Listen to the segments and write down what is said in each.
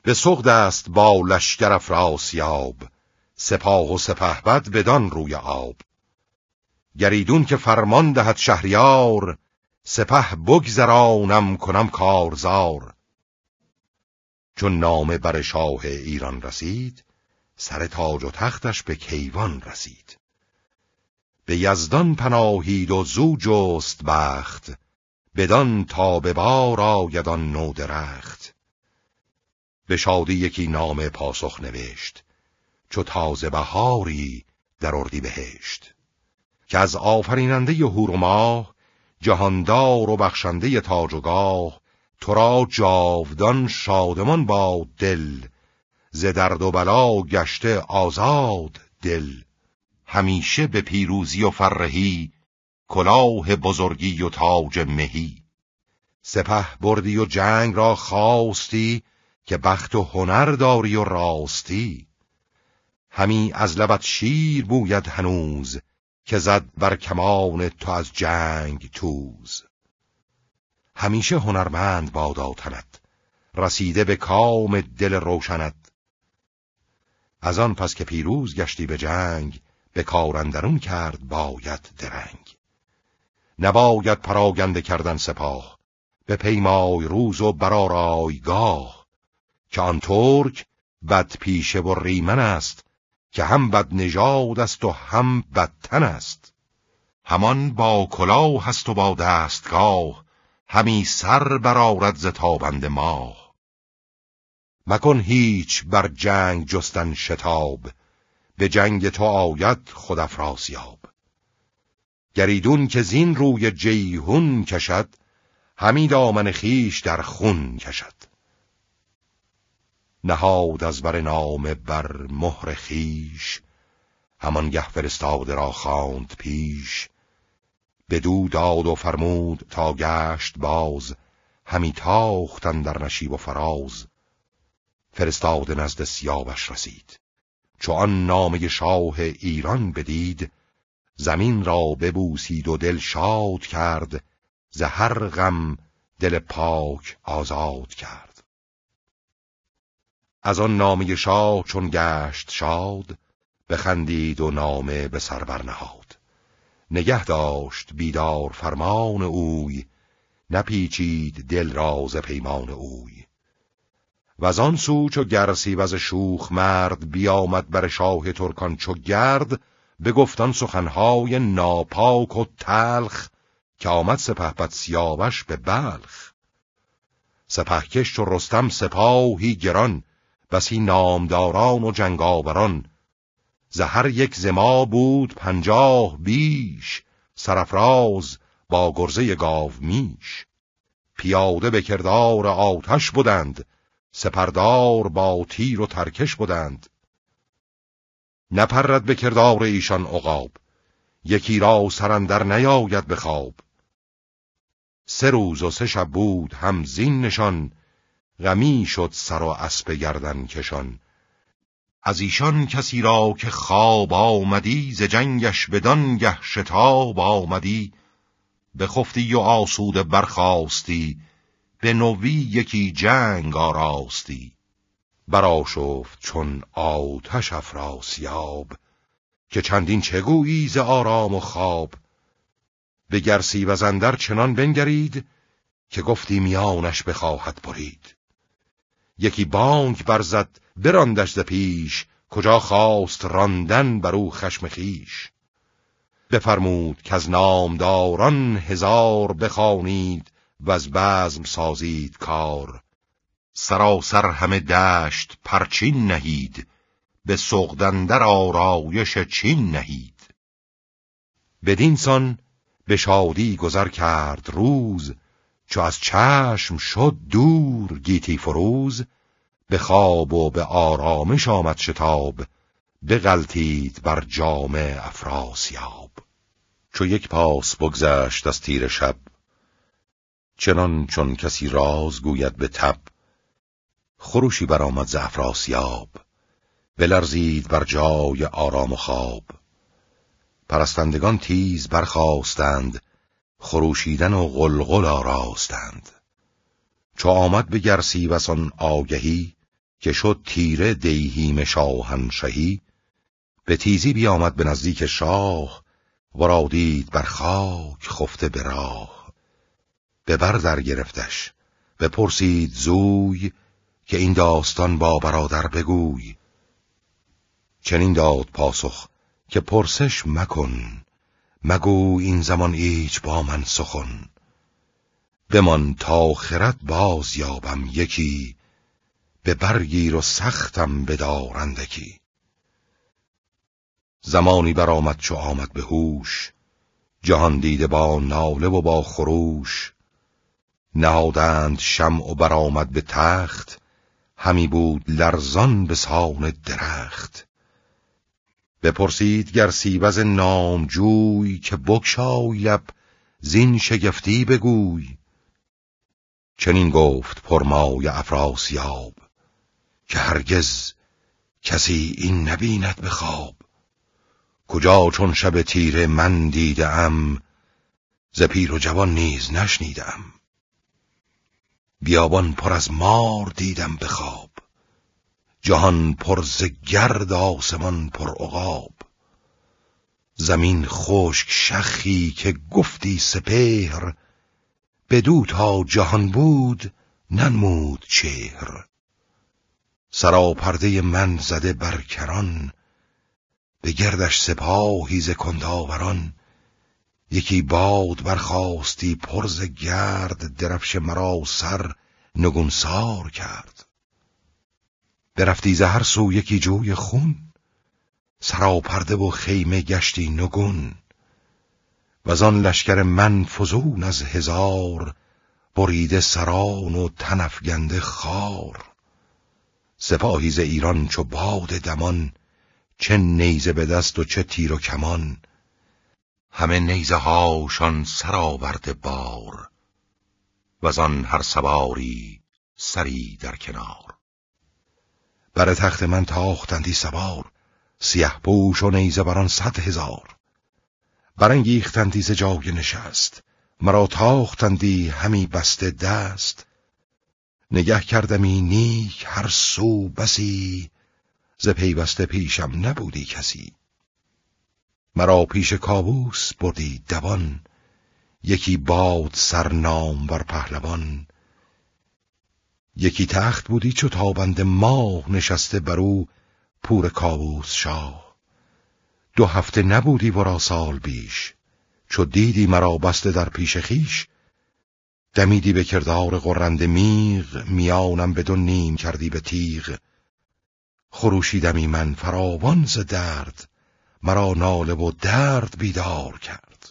به سغد است با لشکر افراسیاب، سپاه و سپهبد بدان روی آب. گریدون که فرمان دهد شهریار، سپه بگذرانم کنم کارزار. چون نامه بر شاه ایران رسید، سر تاج و تختش به کیوان رسید. به یزدان پناهید و زو جست بخت، بدان تا به بار آید آن نو درخت. به شادی یکی نامه پاسخ نوشت، چو تازه بهاری در اردیبهشت. که از آفریننده هور و ماه، جهاندار و بخشنده تاج و گاه، تو را جاودان شادمان باد دل، ز درد و بلا گشته آزاد دل. همیشه به پیروزی و فرهی، کلاه بزرگی و تاج مهی. سپه بردی و جنگ را خواستی، که بخت و هنر داری و راستی. همی از لبت شیر بوید هنوز، که زد بر کمان تو از جنگ توز. همیشه هنرمند بادا تنت، رسیده به کام دل روشنت. از آن پس که پیروز گشتی به جنگ، به کار اندرون کرد باید درنگ. نباید پراگنده کردن سپاه، به پیمای روز و برآرایگاه. که آن ترک بد پیشه و ریمن است، که هم بد نژاد است و هم بدتن است. همان با کلاه هست و با دستگاه، همی سر برآرد ز تابنده ماه. مکن هیچ بر جنگ جستن شتاب، به جنگ تو آید خود افراسیاب. گریدون که زین روی جیهون کشد، همی دامن خیش در خون کشد. نهاد از بر نامه بر مهر خیش، همانگه فرستاده را خواند پیش. بدو داد و فرمود تا گشت باز، همی تاختن در نشیب و فراز. فرستاده نزد سیاوش رسید، چو آن نامه شاه ایران بدید. زمین را ببوسید و دل شاد کرد، ز هر غم دل پاک آزاد کرد. از آن نامه شاه چون گشت شاد، بخندید و نامه به سر برنهاد. نگه داشت بیدار فرمان اوی، نپیچید دل را ز پیمان اوی. وزان سو چو گرسیوز شوخ مرد، بیامد بر شاه ترکان چو گرد. بگفتان سخنهای ناپاک و تلخ، که آمد سپهبد سیاوش به بلخ. سپهکش چو رستم سپاهی گران، بسی نامداران و جنگاوران. ز هر یک ز ما بود 50 بیش، سرافراز با گرزه گاو میش. پیاده به کردار آتش بودند، سپردار با تیر و ترکش بودند. نپرد به کردار ایشان عقاب، یکی را سرندر نیاید به خواب. 3 روز و 3 شب بود هم زین نشان، غمی شد سر و اسب گردن کشان. از ایشان کسی را که خواب آمدی، ز جنگش بدان گه شتاب آمدی. بخفتی و آسوده برخاستی، به نوی یکی جنگ آراستی. برآشفت چون آتش افراسیاب، که چندین چگویی ز آرام و خواب. به گرسیوز اندر چنان بنگرید، که گفتی میانش بخواهد برید. یکی بانگ برزد براندش ز پیش، کجا خواست راندن بر او خشم خیش. بفرمود که از نامداران 1000 بخوانید، و از بزم سازید کار. سراسر همه دشت پرچین نهید، به سغد اندر آرایش چین نهید. بدین سان به شادی گذر کرد روز، چو از چشم شد دور گیتی فروز. به خواب و به آرامش آمد شتاب، بغلتید بر جام افراسیاب. چو یک پاس بگذشت از تیر شب، چنان چون کسی راز گوید به تب. خروشی برآمد ز افراسیاب، بلرزید بر جای آرام و خواب. پرستندگان تیز برخاستند، خروشیدن و غلغل آراستند. چو آمد به گرسیوز آن آگهی، که شد تیره دیهیم شاهنشهی، به تیزی بیامد به نزدیک شاه، ورا دید بر خاک خفته به راه. به بر در گرفتش بپرسید زوی، که این داستان با برادر بگوی. چنین داد پاسخ که پرسش مکن، مگو این زمان ایچ با من سخن. بمان تا خرد باز یابم یکی، به برگیر و سختم بدارندکی. زمانی برآمد چو آمد به هوش، جهان دیده با ناله و با خروش. نهادند شمع و برآمد به تخت، همی بود لرزان به سان درخت. بپرسید گرسیوز نامجوی، که بگشای لب زین شگفتی بگوی. چنین گفت پرمایه افراسیاب، که هرگز کسی این نبیند به خواب. کجا چون شب تیره من دیدم، ز پیر و جوان نیز نشنیدم. بیابان پر از مار دیدم به خواب، جهان پر ز گرد آسمان پر عقاب. زمین خشک شخی که گفتی سپهر، بدو تا جهان بود ننمود چهر. سراپرده من زده بر کران، به گردش سپاهی ز کنداوران. یکی باد برخاستی پر ز گرد، درفش مرا سر نگونسار کرد. برفتی ز هر سو یکی جوی خون، سراپرده و خیمه گشتی نگون. وزان لشکر من فزون از هزار، بریده سران و تن افگنده خار. سپاهی ز ایران چو باد دمان، چه نیزه به دست و چه تیر و کمان. همه نیزه هاشان سرآورده بار، وزان هر سواری سری در کنار. بر تخت من تاختندی سوار، سیه پوش و نیزه بران 100,000. برانگیختندی ز جای نشست، مرا تاختندی همی بسته دست. نگه کردمی نیک هر سو بسی، ز پیوسته پیشم نبودی کسی. مرا پیش کاووس بردی دوان، یکی باد سرنام ور پهلوان. یکی تخت بودی چو تابنده ماه، نشسته برو پور کاووس شاه. 2 هفته نبودی ورا سال بیش، چو دیدی مرا بسته در پیش خیش. دمیدی به کردار غرنده میغ، میانم به 2 نیم کردی به تیغ. خروشیدمی من فراوان ز درد، مرا ناله و درد بیدار کرد.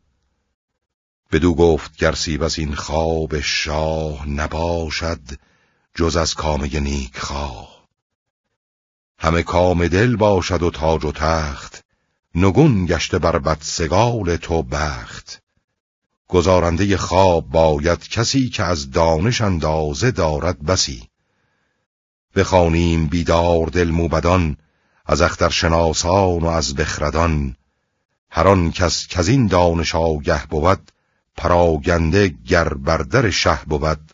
بدو گفت گرسیوز این خواب شاه، نباشد جز از کامه نیک خواه. همه کام دل باشد و تاج و تخت، نگون گشته بر بدسگال تو بخت. گزارنده خواب باید کسی، که از دانش اندازه دارد بسی. بخوانیم بیدار دل موبدان، از اخترشناسان و از بخردان. هر آن کس کز این دانش آگه بود، پراگنده گر بر در شه بود.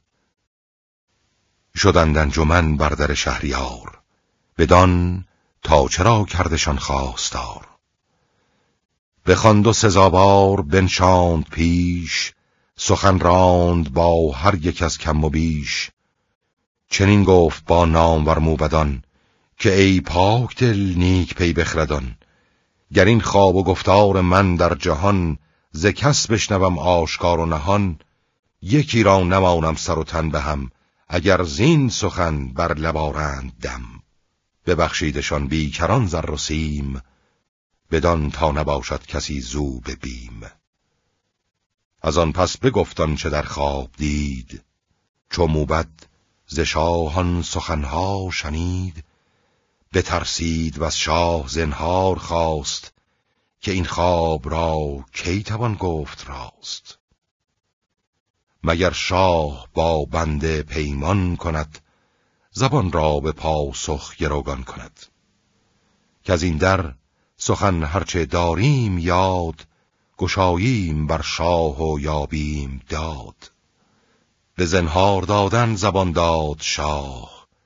شدند انجمن بر در شهریار، بدان تا چرا کردشان خواستار. بخواند و سزاوار بنشاند پیش، سخن راند با هر یک از کم و بیش. چنین گفت با نامور موبدان، که ای پاک دل نیک پی بخردان. گر این خواب و گفتار من در جهان، ز کس بشنوم آشکار و نهان. یکی را نمانم سر و تن به هم، اگر زین سخن بر لب آرند دم. ببخشیدشان بیکران زر و سیم، بدان تا نباشد کسی زو به بیم. از آن پس بگفتان چه در خواب دید، چو موبد ز شاهان سخنها شنید. بترسید و از شاه زنهار خواست، که این خواب را کی توان گفت راست. مگر شاه با بنده پیمان کند، زبان را به پاسخ گروگان کند. که از این در سخن هرچه داریم یاد، گشاییم بر شاه و یابیم داد. به زنهار دادن زبان داد شاه،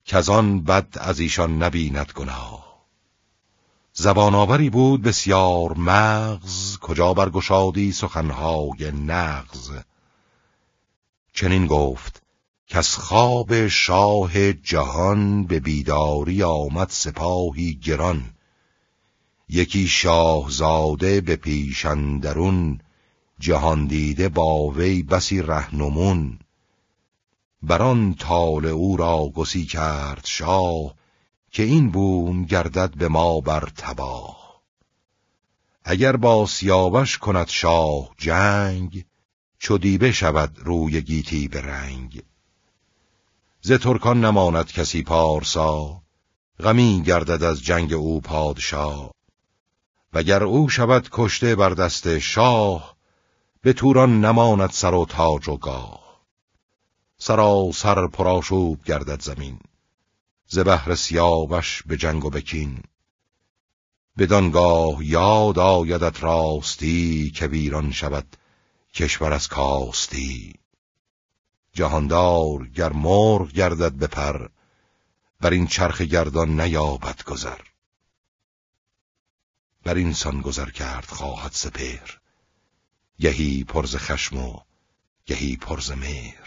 کزان بد از ایشان نبیند گناه. زبان آوری بود بسیار مغز، کجا برگشادی سخنهای نغز. چنین گفت کز خواب شاه جهان، به بیداری آمد سپاهی گران. یکی شاهزاده به پیش اندرون، جهان دیده با وی بسی رهنمون. بران طالع او را گسی کرد شاه، که این بوم گردد به ما بر تباه. اگر با سیاوش کند شاه جنگ، چو دیبه شود روی گیتی به رنگ. ز ترکان نماند کسی پارسا، غمی گردد از جنگ او پادشاه. وگر او شود کشته بر دست شاه، به توران نماند سر و تاج و گاه. سراسر پرآشوب گردد زمین، ز بهر سیاوش به جنگ و بکین. بدانگاه یاد آیدت راستی، که ویران شود کشور از کاستی. جهاندار گر مرغ گردد به پر، بر این چرخ گردان نیابد گذر. بر این سان گذر کرد خواهد سپهر، گهی پر ز خشم و گهی پر ز مهر.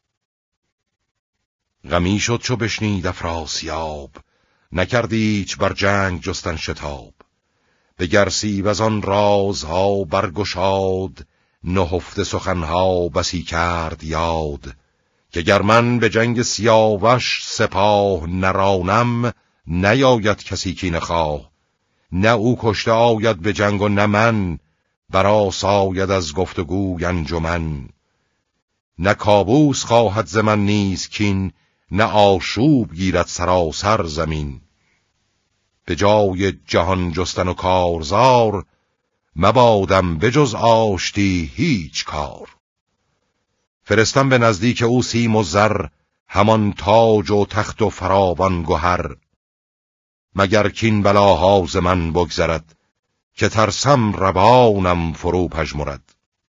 غمی شد چو بشنید افراسیاب، نکرد ایچ بر جنگ جستن شتاب. به گرسیب از آن رازها برگشاد، نهفته سخنها بسی کرد یاد. که گر من به جنگ سیاوش سپاه نرانم، نیاید کسی کینه خواه. نه او کشته آید به جنگ و نه من، برآساید از گفتگوی انجمن. نه کابوس خواهد ز من نیز کین، نه آشوب گیرد سراسر زمین. به جای جهان جستن و کارزار، مبادم به جز آشتی هیچ کار. فرستم به نزدیک او سیم و زر، همان تاج و تخت و فراوان گهر. مگر کین بلاها ز من بگذرد، که ترسم روانم فرو پژمرد.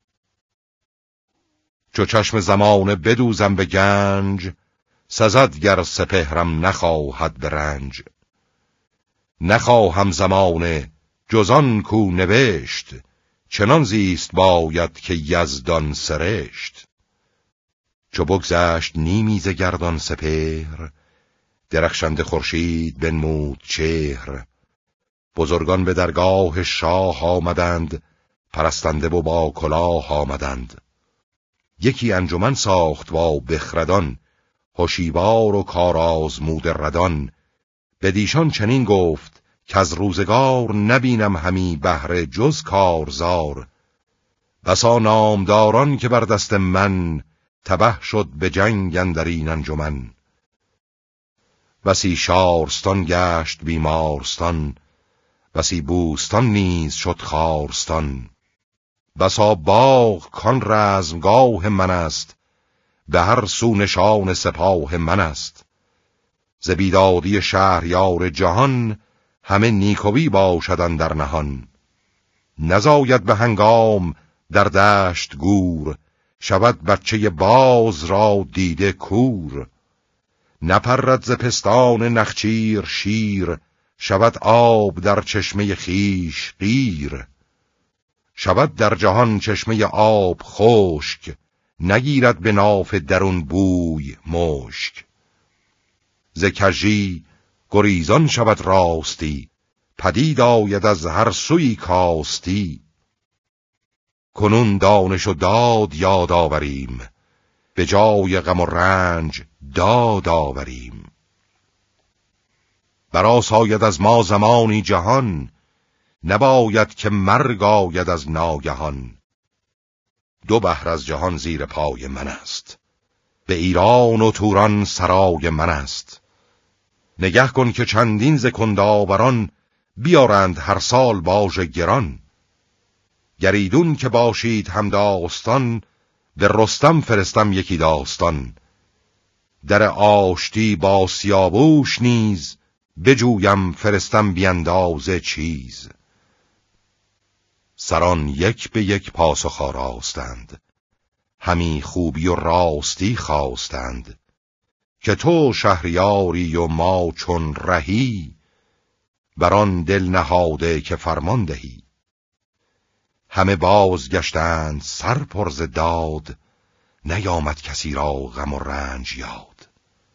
چو چشم زمانه بدوزم به گنج، سزد گر سپهرم نخواهد به رنج. نخواهم زمانه جزان کو نوشت، چنان زیست باید که یزدان سرشت. چو بگذشت نیمی ز گردان سپهر، درخشنده خورشید بنمود چهر. بزرگان به درگاه شاه آمدند، پرستنده و با کلاه آمدند. یکی انجمن ساخت با بخردان، هوشیوار و کارآزموده ردان. بدیشان چنین گفت کز روزگار، نبینم همی بهره جز کارزار. بسا نامداران که بر دست من، تبه شد به جنگ اندر این انجمن. بسی شارستان گشت بیمارستان، بسی بوستان نیز شد خارستان. بسا باغ کان رزمگاه من است، به هر سو نشان سپاه من است. ز بیدادی شهریار جهان، همه نیکویی باشد اندر نهان. نزاید به هنگام در دشت گور، شود بچه باز را دیده کور. نپرد ز پستان نخچیر شیر، شود آب در چشمه خیش قیر. شود در جهان چشمه آب خشک، نگیرد به ناف درون بوی مشک. ز کژی گریزان شود راستی، پدید آید از هر سوی کاستی. کنون دانش و داد یاد آوریم، به جای غم و رنج داد آوریم. برآساید از ما زمانی جهان، نباید که مرگ آید از ناگهان. دو بحر از جهان زیر پای من است، به ایران و توران سرای من است. نگه کن که چندین ز کندآوران، بیارند هر سال باژ گران. گریدون که باشید هم داستان، به رستم فرستم یکی داستان. در آشتی با سیاووش نیز، بجویم فرستم بیندازه چیز. سران یک به یک پاسخ آراستند، همی خوبی و راستی خواستند. که تو شهریاری و ما چون رهی، بران دل نهاده که فرمان دهی. همه باز گشتند سر پر ز داد، نیامد کسی را غم و رنج یاد.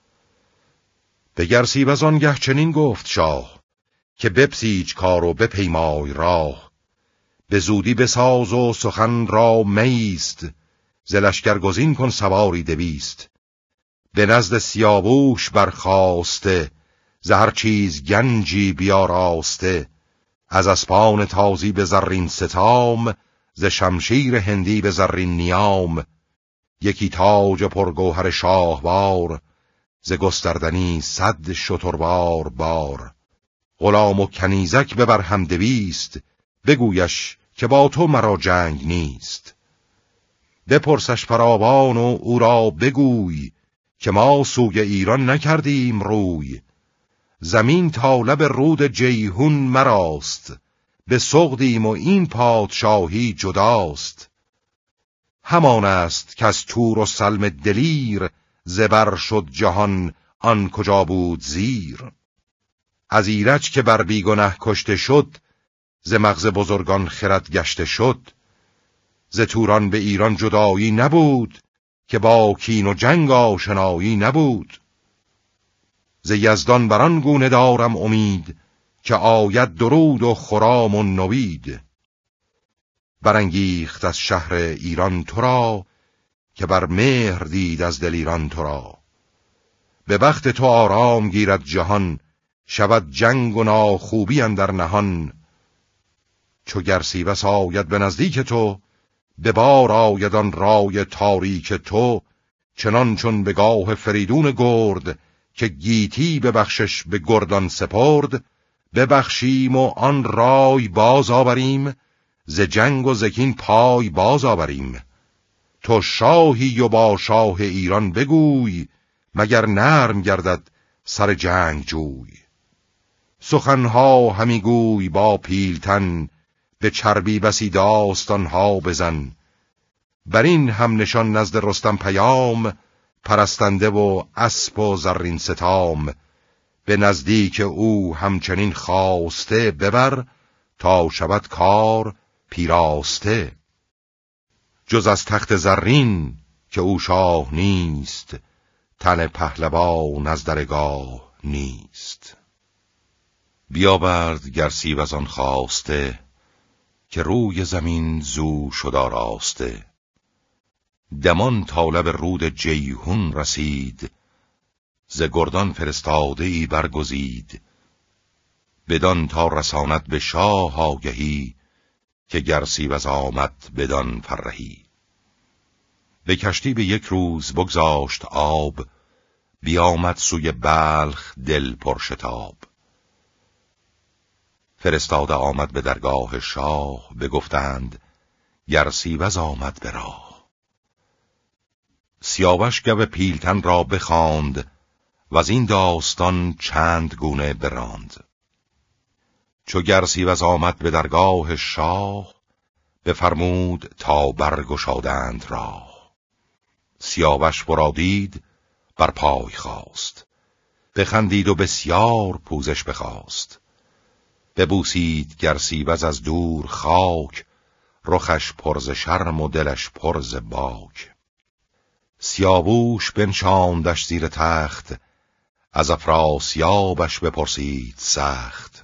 به گرسیوز آنگه چنین گفت شاه، که بپسیج کار و بپیمای راه. به زودی بساز و سخن را میست، ز لشکر گزین کن سواری 200. به نزد سیاووش برخاسته، ز هر چیز گنجی بیاراسته. از اسپان تازی به زرین ستام، ز شمشیر هندی به زرین نیام. یکی تاج پرگوهر شاهوار، ز گستردنی 100 شتروار بار. غلام و کنیزک ببر هم 200، بگویش که با تو مرا جنگ نیست. بپرسش فراوان و او را بگوی، که ما سوی ایران نکردیم روی. زمین تا لب رود جیهون مراست، به سغدیم و این پادشاهی جداست. همان است که از تور و سلم دلیر، زبر شد جهان آن کجا بود زیر. از ایرج که بر بیگنه کشته شد، ز مغز بزرگان خرد گشته شد. ز توران به ایران جدایی نبود، که با کین و جنگ آشنایی نبود. ز یزدان بران گونه دارم امید، که آید درود و خرام و نوید. برانگیخت از شهر ایران تو را، که بر مهر دید از دل ایران تو را. به بخت تو آرام گیرد جهان، شود جنگ و ناخوبی اندر نهان. چو گرسیوس آید به نزدیک تو، به بار آید آن رای تاریک تو. چنان چون به گاه فریدون گرد، که گیتی ببخشش به گردان سپرد. ببخشیم و آن رای باز آوریم، ز جنگ و زکین پای باز آوریم. تو شاهی و با شاه ایران بگوی، مگر نرم گردد سر جنگ جوی. سخنها همی گوی با پیلتن، به چربی بسی داستانها بزن. بر این هم نشان نزد رستم پیام، پرستنده و اسب و زرین ستام. به نزدیک او همچنین خواسته، ببر تا شود کار پیراسته. جز از تخت زرین که او شاه نیست، تن پهلوان از درگاه نیست. بیاورد گرسیوز آن خواسته، که روی زمین زو شد آراسته. دمان تا لب رود جیهون رسید، ز گردان فرستاده ای برگزید. بدان تا رساند به شاه آگهی، که گرسیوز آمد بدان فرهی. به کشتی به 1 روز بگذاشت آب، بیامد سوی بلخ دل پرشتاب. فرستاده آمد به درگاه شاه، بگفتند گرسیوز آمد به راه. سیاوش گو پیلتن را بخواند، وز این داستان چند گونه براند. چو گرسیوز آمد به درگاه شاه، بفرمود تا برگشادند راه. سیاوش ورا دید بر پای خاست، بخندید و بسیار پوزش بخواست. ببوسید گرسیوز از دور خاک، رخش پر ز شرم و دلش پر ز باک. سیاووش بنشاندش زیر تخت، از افراسیابش بپرسید سخت.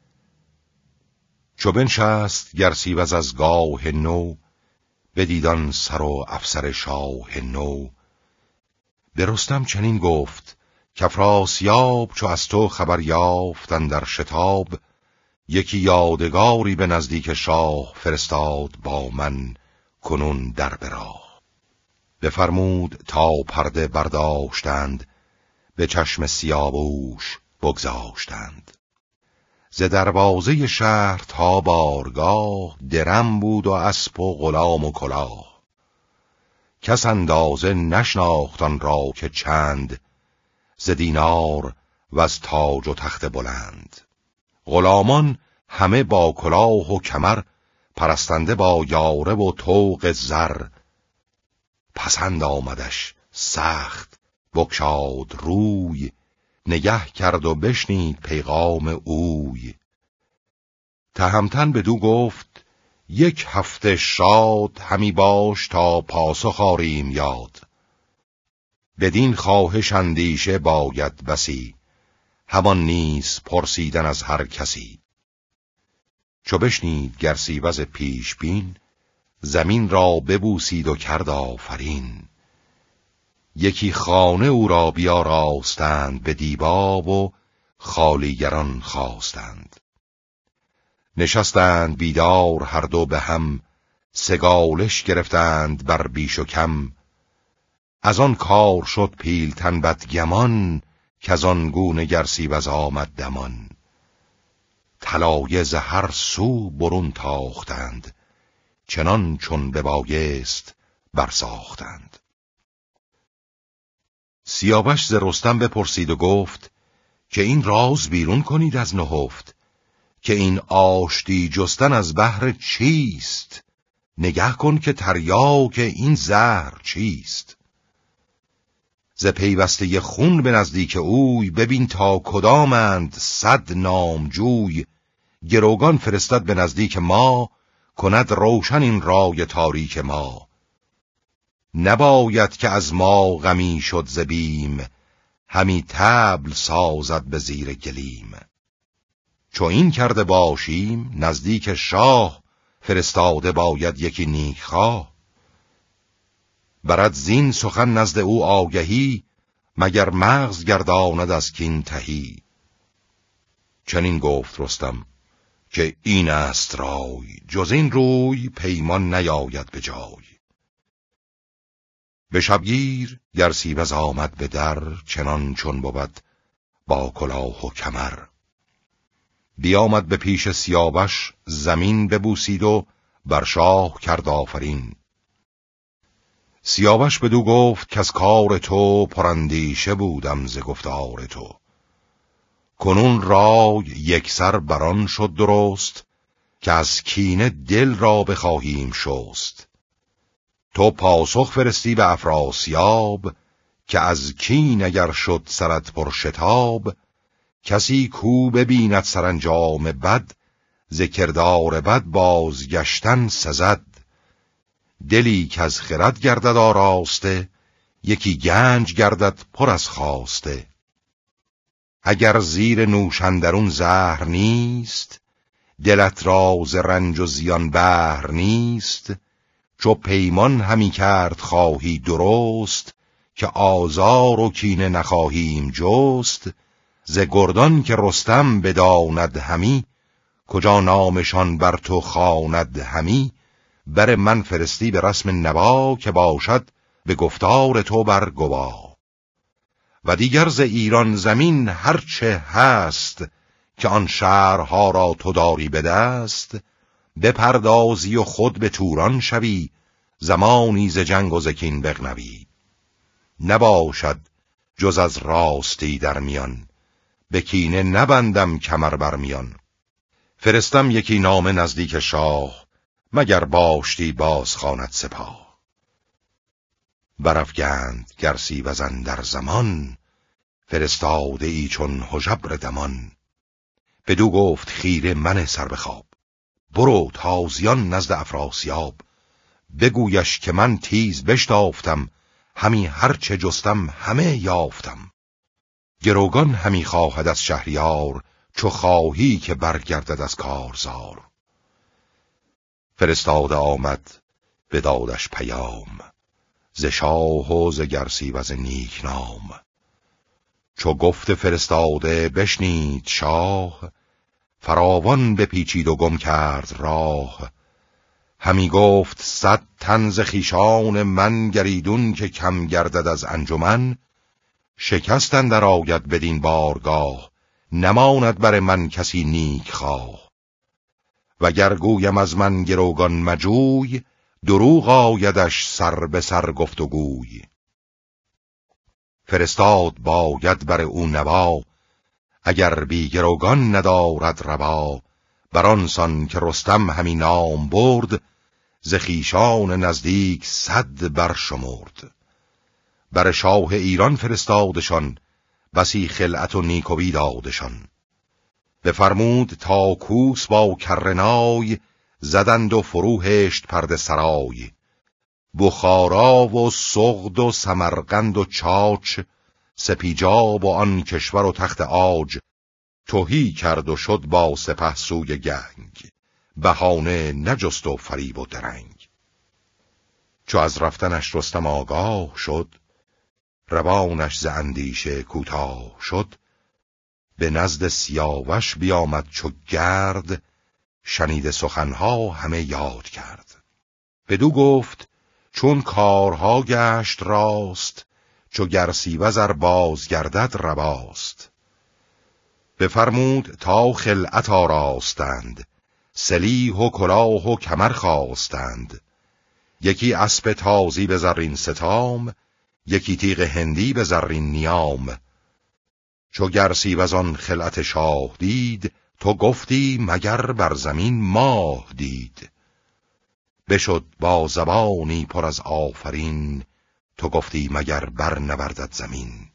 چو بنشست گرسیوز از گاه نو، بدیدان سر و افسر شاه نو. به رستم چنین گفت که افراسیاب چو از تو خبر یافت اندر شتاب، یکی یادگاری به نزدیک شاه فرستاد با من کنون در براه. بفرمود تا پرده برداشتند، به چشم سیاووش بگذاشتند. ز دروازه شهر تا بارگاه، درم بود و اسب و غلام و کلاه. کس اندازه نشناخت آن را که چند، ز دینار و از تاج و تخت بلند. غلامان همه با کلاه و کمر، پرستنده با یاره و طوق زر. پسند آمدش سخت بگشاد روی، نگه کرد و بشنید پیغام اوی. تهمتن بدو گفت یک هفته شاد، همی باش تا پاسخ آریم یاد. بدین خواهش اندیشه باید بسی، همان نیز پرسیدن از هر کسی. چو بشنید گرسیوز پیش بین، زمین را ببوسید و کرد آفرین. یکی خانه او را بیاراستند، به دیبا و خالیگران خواستند. نشستند بیدار هر دو به هم، سگالش گرفتند بر بیش و کم. از آن کار شد پیلتن بدگمان، که از آن گونه گرسیوز آمد دمان. طلایه ز هر سو برون تاختند، چنان چون ببایست برساختند. سیاوش ز رستم بپرسید و گفت که این راز بیرون کنید از نهفت، که این آشتی جستن از بهر چیست؟ نگه کن که تریاک این زهر چیست؟ ز پیوسته خون به نزدیک اوی، ببین تا کدامند 100 نامجوی. گروگان فرستد به نزدیک ما، کند روشن این رای تاریک ما. نباید که از ما غمی شد ز بیم، همی طبل سازد به زیر گلیم. چو این کرده باشیم نزدیک شاه، فرستاده باید یکی نیکخواه. برد زین سخن نزد او آگهی، مگر مغز گرداند از کین تهی. چنین گفت رستم که این است رای، جز این روی پیمان نیاید به جای. به شبگیر گرسیوز آمد به در، چنان چون بود با کلاه و کمر. بیامد به پیش سیاوش، زمین ببوسید و بر شاه کرد آفرین. سیاوش بدو گفت که از کار تو پراندیشه بودم ز گفتار تو. کنون رای یکسر بران شد درست، که از کینه دل را بخواهیم شست. تو پاسخ فرستی به افراسیاب، که از کین اگر شد سرت پر شتاب. کسی کو ببیند سرانجام بد، ز کردار بد بازگشتن سزد. دلی که از خرد گردد آراسته، یکی گنج گردد پر از خواسته. اگر زیر نوشندرون زهر نیست، دلت را ز رنج و زیان بهر نیست. چو پیمان همی کرد خواهی درست، که آزار و کینه نخواهیم جست. ز گردان که رستم بداند همی، کجا نامشان بر تو خواند همی. بر من فرستی به رسم نوا، که باشد به گفتار تو بر گوا. و دیگر ز ایران زمین هرچه هست، که آن شهرها را تو داری به دست. بپردازی و خود به توران شوی، زمانی ز جنگ و ز کین بغنوی. نباشد جز از راستی در میان، به کینه نبندم کمر بر میان. فرستم یکی نامه نزدیک شاه، مگر باشتی باز خواند سپاه. برافگند گرسیوز اندر زمان، فرستاده ای چون هژبر دمان. بدو گفت خیره منه سر به خواب، برو تازیان نزد افراسیاب. بگویش که من تیز بشتافتم، همی هرچه جستم همه یافتم. گروگان همی خواهد از شهریار، چو خواهی که برگردد از کارزار. فرستاده آمد بدادش پیام، ز شاه و ز گرسیوز نیکنام. چو گفت فرستاده بشنید شاه، فراوان بپیچید و گم کرد راه. همی گفت 100 تن ز خویشان من، گریدون که کم گردد از انجمن. شکست اندر آید بدین بارگاه، نماند بر من کسی نیک خواه. وگر گویم از من گروگان مجوی، دروغ آیدش سر به سر گفت و گوی. فرستاد باید بر او نوا، اگر بی گروگان ندارد روا. برانسان که رستم همی نام برد، ز خویشان نزدیک 100 برشمرد. بر شاه ایران فرستادشان، بسی خلعت و نیکویی دادشان. بفرمود تا کوس با کرنای، زدند و فروهشت پرده سرای. بخارا و سغد و سمرقند و چاچ، سپیجاب و آن کشور و تخت عاج. تهی کرد و شد با سپه سوی گنگ، بهانه نجست و فریب و درنگ. چو از رفتنش رستم آگاه شد، روانش ز اندیشه کوتاه شد. به نزد سیاوش بیامد چو گرد، شنیده سخنها همه یاد کرد. بدو گفت چون کارها گشت راست، چو گرسیوز ار باز گردد رواست. بفرمود تا خلعت آراستند، سلیح و کلاه و کمر خواستند. یکی اسب تازی به زرین ستام، یکی تیغ هندی به زرین نیام. چو گرسیوز آن خلعت شاه دید، تو گفتی مگر بر زمین ماه دید. بشد با زبانی پر از آفرین، تو گفتی مگر بر نوردد زمین.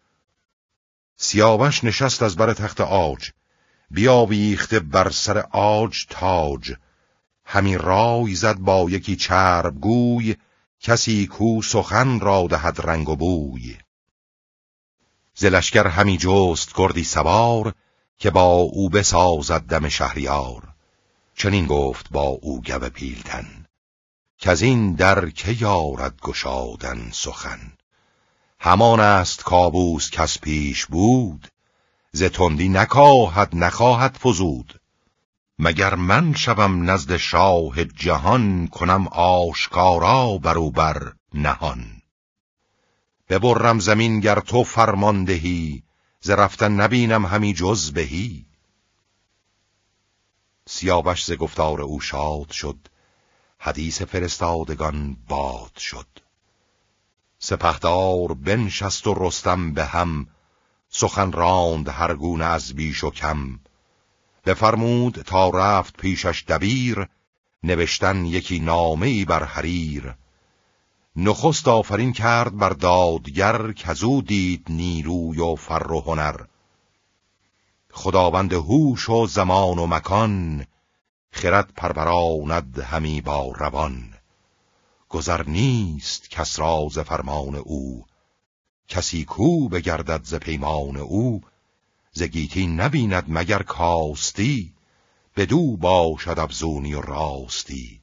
سیاوش نشست از بر تخت عاج، بیاویخته بر سر عاج تاج. همی رای زد با یکی چرب گوی، کسی کو سخن را دهد رنگ و بوی. ز لشکر همی جست گردی سوار، که با او بسازد دم شهریار. چنین گفت با او گو پیلتن، کز این در که یارد گشادن سخن. همان است کابوس کس پیش بود، ز تندی نکاهد نخواهد فزود. مگر من شوم نزد شاه جهان، کنم آشکارا برو بر نهان. ببرم زمین گر تو فرمان دهی، ز رفتن نبینم همی جز بهی. سیاوش ز گفتار او شاد شد، حدیث فرستادگان باد شد. سپهدار بنشست و رستم به هم، سخن راند هر گونه از بیش و کم. بفرمود تا رفت پیشش دبیر، نوشتن یکی نامه‌ای بر حریر. نخست آفرین کرد بر دادگر، کزو دید نیروی و فر و هنر. خداوند هوش و زمان و مکان، خرد پروراند همی با روان. گذر نیست کس را ز فرمان او، کسی کو بگردد ز پیمان او. ز گیتی نبیند مگر کاستی، بدو باشد افزونی و راستی.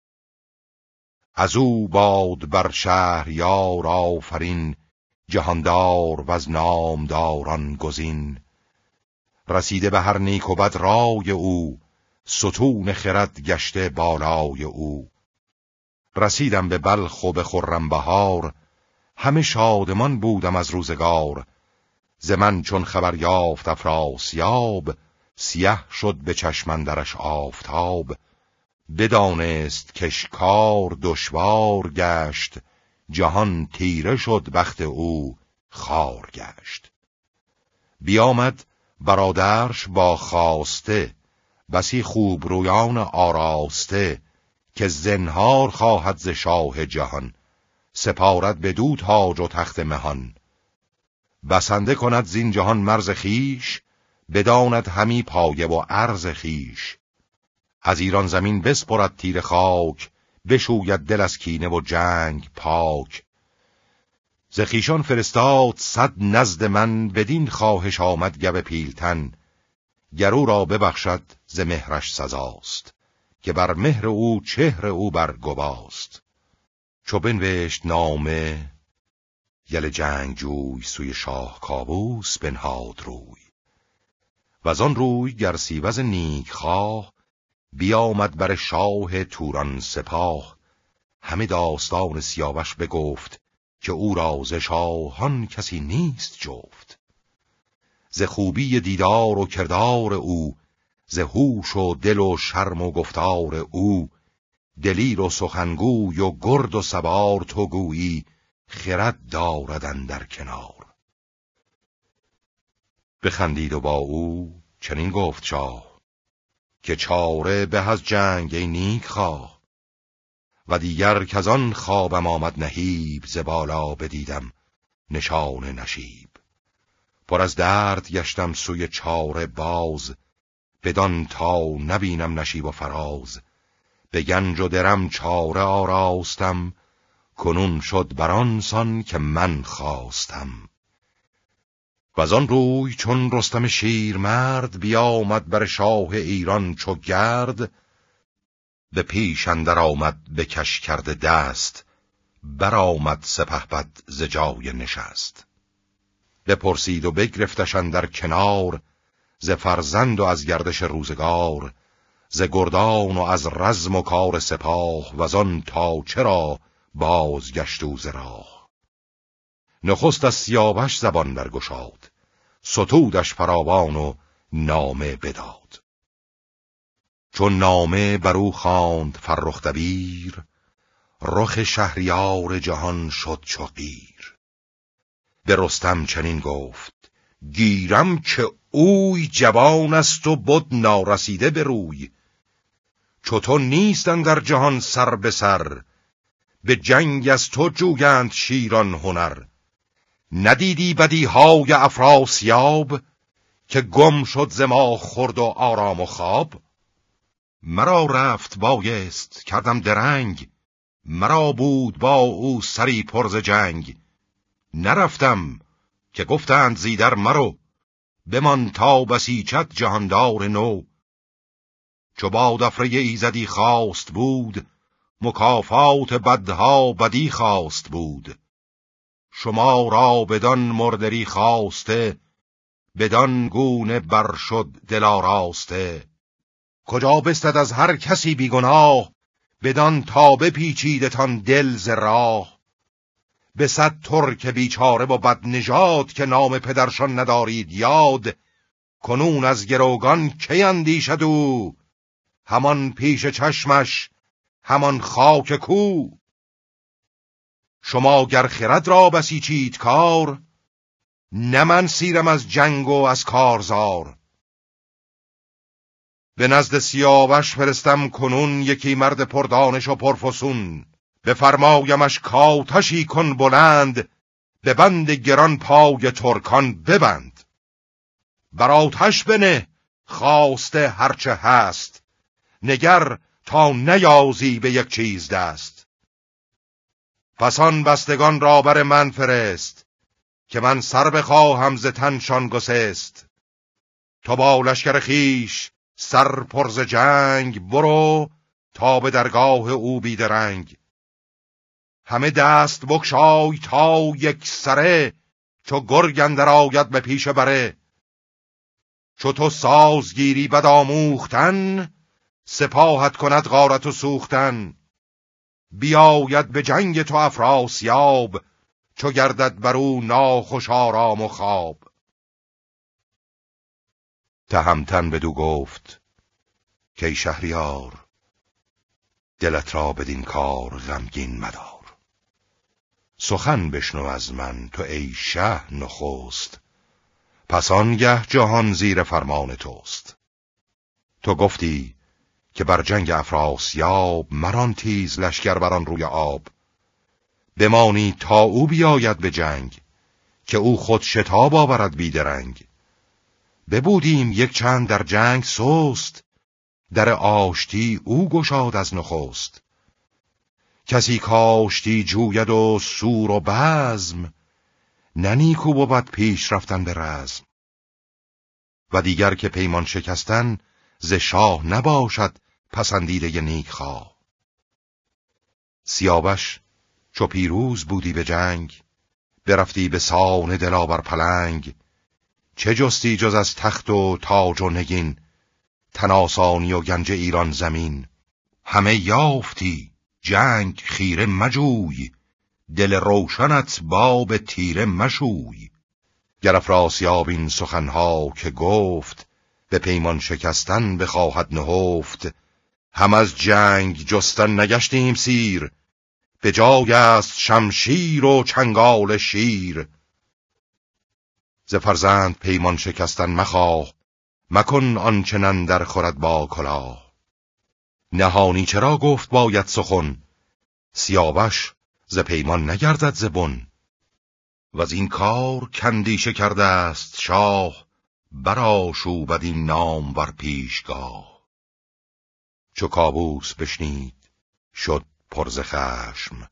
از او باد بر شهریار آفرین، جهاندار و از نامداران گزین. رسیده به هر نیک و بد رای او، ستون خرد گشته بالای او. رسیدم به بلخ و به خرم بهار، همه شادمان بودم از روزگار. ز من چون خبر یافت افراسیاب، سیه شد به چشم اندرش آفتاب. بدانست کش کار دشوار گشت، جهان تیره شد بخت او خار گشت. بیامد برادرش با خواسته، بسی خوب رویان آراسته. که زنهار خواهد ز شاه جهان، سپارد بدو تاج و تخت مهان. بسنده کند زین جهان مرز خیش، بداند همی پایه و عرض خیش. از ایران زمین بسپرد تیر خاک، بشوید دل از کینه و جنگ پاک. ز خویشان فرستاد 100 نزد من، بدین خواهش آمد گو پیلتن. گرو را ببخشد ز مهرش سزاست، که بر مهر او چهر او بر گواست. چو بنوشت نامه یل جنگجوی، سوی شاه کابوس بنهاد روی. وزان روی گرسیوز نیک خواه، بیامد بر شاه توران سپاه. همه داستان سیاوش بگفت، که او را ز شاهان کسی نیست جفت. ز خوبی دیدار و کردار او، ز هوش و دل و شرم و گفتار او. دلیر و سخنگوی و گرد و سوار، تو گویی خرد دارد اندر کنار. بخندید و با او چنین گفت شاه، که چاره به از جنگ ای نیک خواه. و دیگر کزان خوابم آمد نهیب، ز بالا بدیدم نشان نشیب. پر از درد گشتم سوی چاره باز، بدان تا نبینم نشیب و فراز. به گنج و درم چاره آراستم، کنون شد بران سان که من خواستم. وزان روی چون رستم شیرمرد، بیامد بر شاه ایران چو گرد. به پیش اندر آمد به کش کرده دست، برآمد سپهبد ز جای نشست. بپرسید و بگرفتش اندر کنار، ز فرزند و از گردش روزگار. ز گردان و از رزم و کار سپاه، وزان تا چرا بازگشت او ز راه. نخست از سیاوش زبان برگشاد، ستودش فراوان و نامه بداد. چون نامه برو خواند فرخ دبیر، رخ شهریار جهان شد چو قیر. به رستم چنین گفت گیرم که اوی جوان است و بد نارسیده به روی. چو تو نیستن در جهان سر به سر، به جنگ از تو جویند شیران هنر. ندیدی بدیهای افراسیاب، که گم شد ز ما خورد و آرام و خواب. مرا رفت بایست کردم درنگ، مرا بود با او سری پر ز جنگ. نرفتم که گفتند زیدر مرو، بمان تا بسیچد جهاندار نو. چو با دفره ایزدی خواست بود، مکافات بدها بدی خواست بود. شما را بدان مردری خواسته، بدان گونه بر شد دل آراسته. کجا بستد از هر کسی بیگناه، بدان تا بپیچیدتان دل ز راه. به 100 ترک بیچاره و بد نژاد، که نام پدرشان ندارید یاد. کنون از گروگان کی اندیشد او، همان پیش چشمش همان خاک کو. شما گر خرد را بسیچید کار، نه من سیرم از جنگ و از کارزار. به نزد سیاوش فرستم کنون، یکی مرد پردانش و پرفسون. بفرمایمش کاتشی کن بلند، به بند گران پای ترکان ببند. بر آتش بنه خواسته هرچه هست، نگر تا نیازی به یک چیز دست. پس آن بستگان را بر من فرست، که من سر بخواهم ز تنشان گسست. تو با لشکر خویش سر پر ز جنگ، برو تا به درگاه او بیدرنگ. همه دست بگشای تا یک سره، چو گرگ اندر آید به پیش بره. چو تو سازگیری بد آموختن، سپاهت کند غارت و سوختن. بیاید به جنگ تو افراسیاب، چو گردد بر او ناخوش آرام و خواب. تهمتن بدو گفت که شهریار، دلت را بدین کار غمگین مدار. سخن بشنو از من تو ای شه نخست، پس آنگه جهان زیر فرمان توست. تو گفتی که بر جنگ افراسیاب، مران تیز لشکر بران روی آب. بمانی تا او بیاید به جنگ، که او خود شتاب آورد بیدرنگ. ببودیم یک چند در جنگ سست، در آشتی او گشاد از نخست. کسی کاشتی جوید و سور و بزم، ننیکو بود پیش رفتن به رزم. و دیگر که پیمان شکستن، ز شاه نباشد پسندیده نیک خواه. سیاوش چو پیروز بودی به جنگ، برفتی به سان دلاور پلنگ. چه جستی جز از تخت و تاج و نگین، تن آسانی و گنج ایران زمین. همه یافتی جنگ خیره مجوی، دل روشنت باب تیره مشوی. گر افراسیاب این سخنها که گفت، به پیمان شکستن بخواهد نهفت. هم از جنگ جستن نگشتیم سیر، به جای است شمشیر و چنگال شیر. ز فرزند پیمان شکستن مخواه، مکن آنچنان در خورد با کلاه. نهانی چرا گفت باید سخن، سیاوش ز پیمان نگردد ز بن. و از این کار کندیشه کرده است شاه، برآشوبد این نامور پیشگاه. چو کاووس بشنید شد پر ز خشم،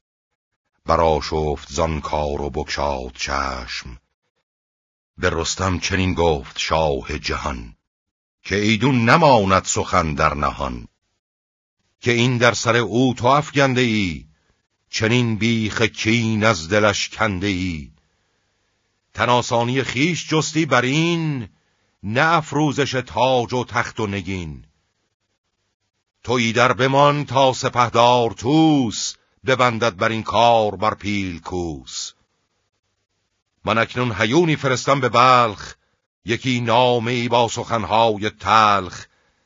برآشفت زان کار و بگشاد چشم. به رستم چنین گفت شاه جهان، که ایدون نماند سخن در نهان. که این در سر او تو افگنده ای، چنین بیخ کین از دلش کنده ای. تن آسانی خویش جستی بر این، نه افروزش تاج و تخت و نگین. تو ایدر بمان تا سپهدار طوس، ببندد بر این کار بر پیل کوس. من اکنون هیونی فرستم به بلخ، یکی نامه ای با سخنهای تلخ.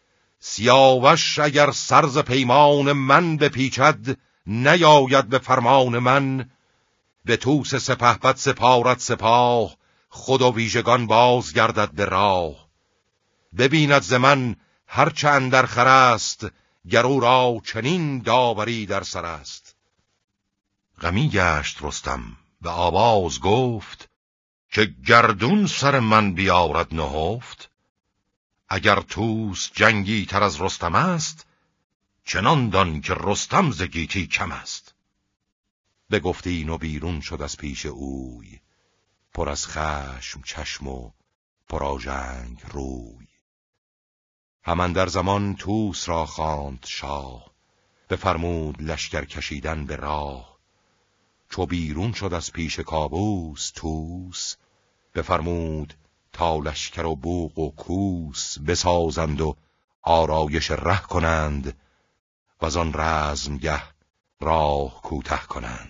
سیاوش اگر سر ز پیمان من بپیچد، نیاید به فرمان من. به طوس سپهبد سپارد سپاه، خود و ویژگان باز گردد به راه. ببیند ز من هرچه اندر خور است، گر او را چنین داوری در سر است. غمی گشت رستم به آواز گفت، که گردون سر من بیارد نهفت. اگر طوس جنگی تر از رستم است، چنان دان که رستم ز گیتی کم است. بگفت این و بیرون شد از پیش اوی، پر از خشم چشم و پرآژنگ روی. همان در زمان طوس را خواند شاه، بفرمود لشکر کشیدن به راه. چو بیرون شد از پیش کاووس طوس، بفرمود تا لشکر و بوق و کوس. بسازند و آرایش ره کنند، وزان رزمگه راه کوته کنند.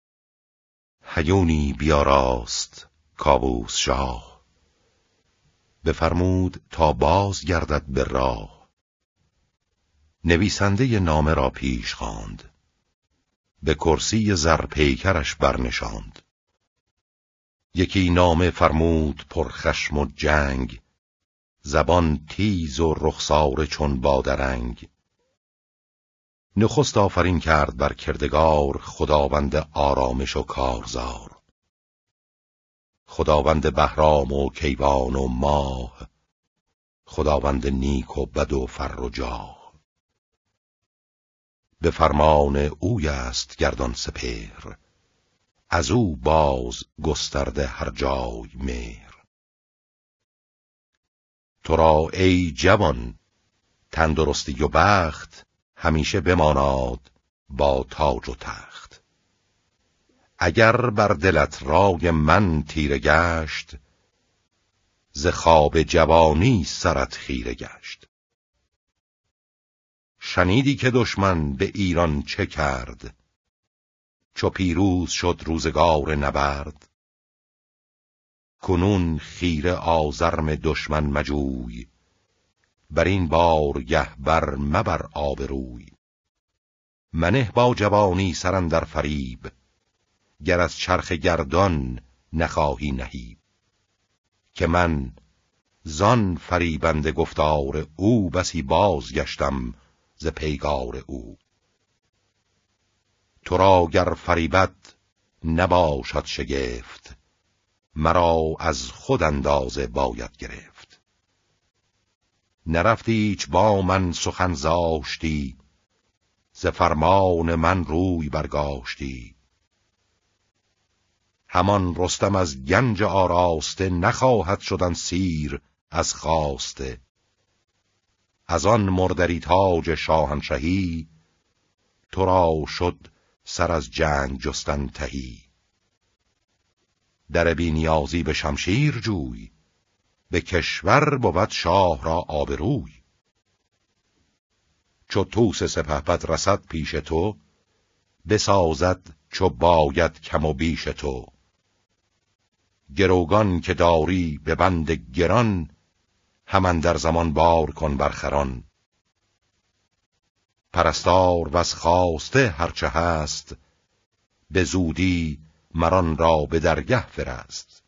هیونی بیاراست کاووس شاه، بفرمود تا باز گردد به راه. نویسنده نامه را پیش خواند، به کرسی زر پیکرش برنشاند. یکی نامه فرمود پر خشم و جنگ، زبان تیز و رخساره چون بادرنگ. نخست آفرین کرد بر کردگار، خداوند آرامش و کارزار. خداوند بهرام و کیوان و ماه، خداوند نیک و بد و فر و جاه. به فرمان اوی است گردان سپهر، از او باز گسترده هر جای مهر. تو را ای جوان تندرستی و بخت، همیشه بماناد با تاج و تخت. اگر بر دلت رای من تیره گشت، ز خواب جوانی سرت خیره گشت. شنیدی که دشمن به ایران چه کرد، چو پیروز شد روزگار نبرد. کنون خیره آزرم دشمن مجوی، بر این بارگه بر مبر آبروی. منه با جوانی سر اندر فریب، گر از چرخ گردان نخواهی نهیب. که من زان فریبنده گفتار او، بسی بازگشتم ز پیگار او. تو را گر فریبد نباشد شگفت، مرا از خود اندازه باید گرفت. نرفتی هیچ با من سخن زاشتی، ز فرمان من روی برگاشتی. همان رستم از گنج آراسته، نخواهد شدن سیر از خواسته. از آن مردری تاج شاهنشهی، تو را شد سر از جنگ جستن تهی. در بی نیازی به شمشیر جوی، به کشور بود شاه را آبروی. چو طوس سپهبد رسد پیش تو، بسازد چو باید کم و بیش تو. گروگان که داری به بند گران، همان در زمان بار کن برخران. پرستار و از خواسته هرچه هست، به زودی مران را به درگه فرست.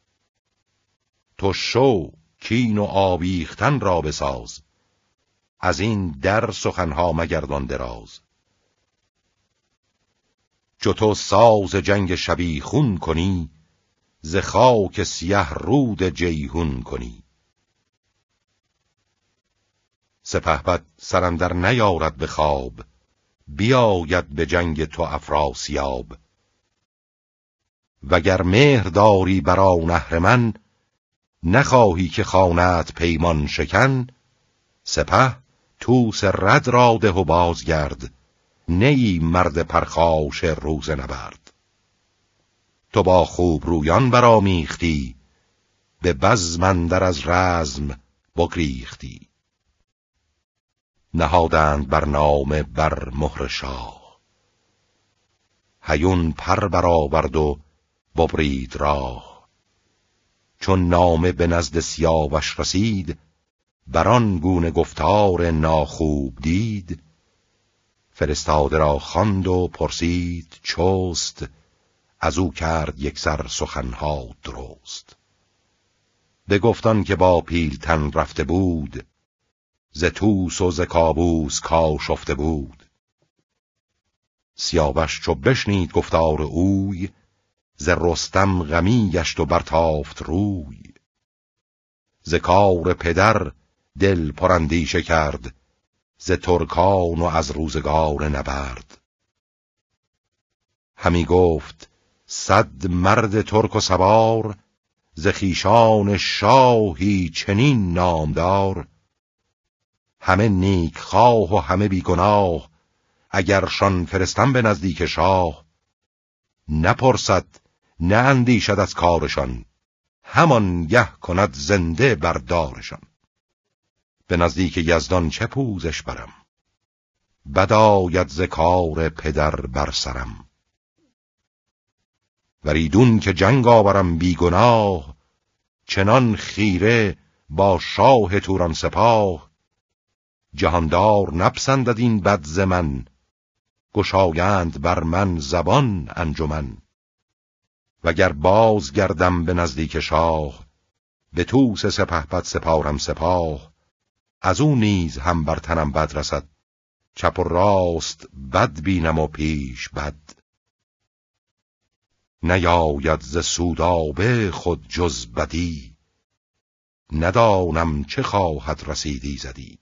تو شو کین و آویختن را بساز، از این در سخنها مگردان دراز. چو تو ساز جنگ شبیخون کنی، ز خاک سیه رود جیهون کنی. سپهبد سرندر نیارد به خواب، بیاید به جنگ تو افراسیاب. وگر مهر داری بر آن اهرمن، نخواهی که خواند پیمان شکن. سپه طوس رد را ده و بازگرد، نیی مرد پرخاش روز نبرد. تو با خوب رویان برآمیختی، به بزم اندر از رزم بگریختی. نهادند بر نامه بر مهر شاه، هیون پر برآورد و ببرید راه. چون نامه به نزد سیاوش رسید، بران گونه گفتار ناخوب دید. فرستاده را خواند و پرسید چست، از او کرد یکسر سخنها درست. بگفتان که با پیلتن رفته بود، ز طوس و ز کاووس کاشفته بود. سیاوش چو بشنید گفتار اوی، ز رستم غمی گشت و برتافت روی. ز کار پدر دل پراندیشه کرد، ز ترکان و از روزگار نبرد. همی گفت 100 مرد ترک و سوار، ز خویشان شاهی چنین نامدار. همه نیک خواه و همه بیگناه، اگرشان فرستم به نزدیک شاه. نپرسد نه اندیشد از کارشان، همان گه کند زنده بردارشان. به نزدیک یزدان چه پوزش برم، بد آید ز کار پدر بر سرم. وریدون که جنگ آورم بیگناه، چنان خیره با شاه توران سپاه. جهاندار نپسندد این بد ز من، گشایند بر من زبان انجمن. وگر باز گردم به نزدیک شاه، به طوس سپهبد سپارم سپاه. از او نیز هم بر تنم بد رسد، چپ و راست بد بینم و پیش بد. نیاید ز سودابه خود جز بدی، ندانم چه خواهد رسیدی زدی.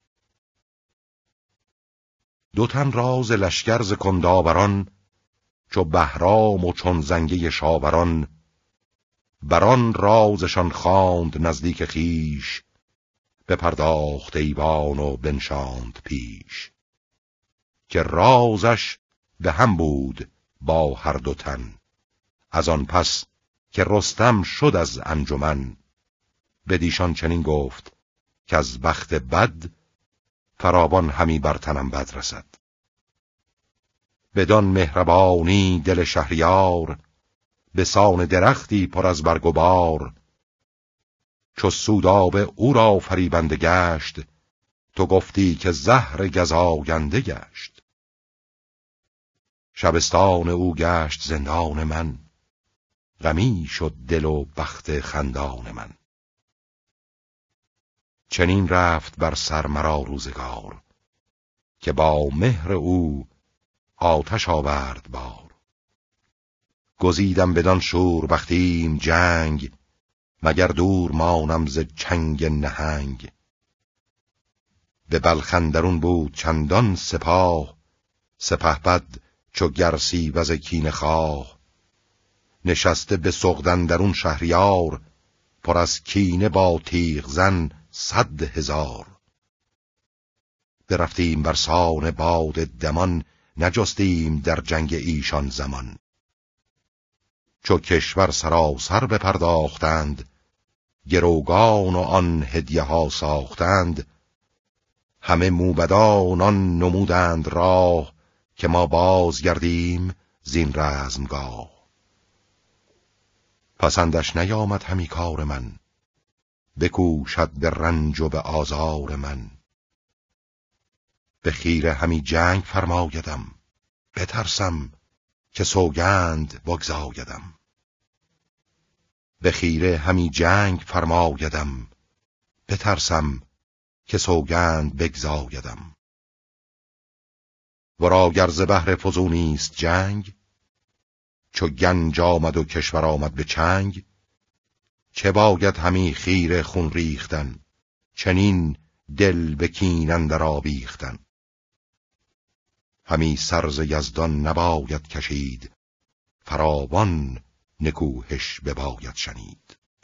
2 تن راز لشکر ز کنداوران، چو بهرام و چون زنگه شاوران. بران رازشان خواند نزدیک خویش، بپرداخت ایوان و بنشاند پیش. که رازش به هم بود با هر 2 تن، از آن پس که رستم شد از انجمن. بدیشان چنین گفت که از بخت بد، فراوان همی بر تنم بد رسد. بدان مهربانی دل شهریار، به سان درختی پر از برگ و بار. چو سودابه او را فریبنده گشت، تو گفتی که زهر گزاینده گشت. شبستان او گشت زندان من، غمی شد دل و بخت خندان من. چنین رفت بر سر مرا روزگار، که با مهر او آتش آورد بار. گزیدم بدان شور بختیم جنگ، مگر دور مانم ز چنگ نهنگ. به بلخ اندرون بود چندان سپاه، سپهبد چو گرسیوز کینه خواه. نشسته به سغد اندرون شهریار، پر از کینه با تیغ زن 100,000. برفتیم بر سان باد دمان، نجستیم در جنگ ایشان زمان. چو کشور سراسر بپرداختند، گروگان و آن هدیه ها ساختند. همه موبدان آن نمودند راه، که ما باز گردیم زین رزمگاه. پسندش نیامد همی کار من، بکوشد به رنج و به آزار من. به خیره همی جنگ فرمایدم، بترسم که سوگند بگزایدم. به خیره همی جنگ فرمایدم، بترسم که سوگند بگزایدم. ورا گر ز بهر فزونی است جنگ، چو گنج آمد و کشور آمد به چنگ، چه باید همی خیره خون ریختن، چنین دل به کین اندر آویختن. همی سر ز یزدان نباید کشید، فراوان نکوهش بباید شنید.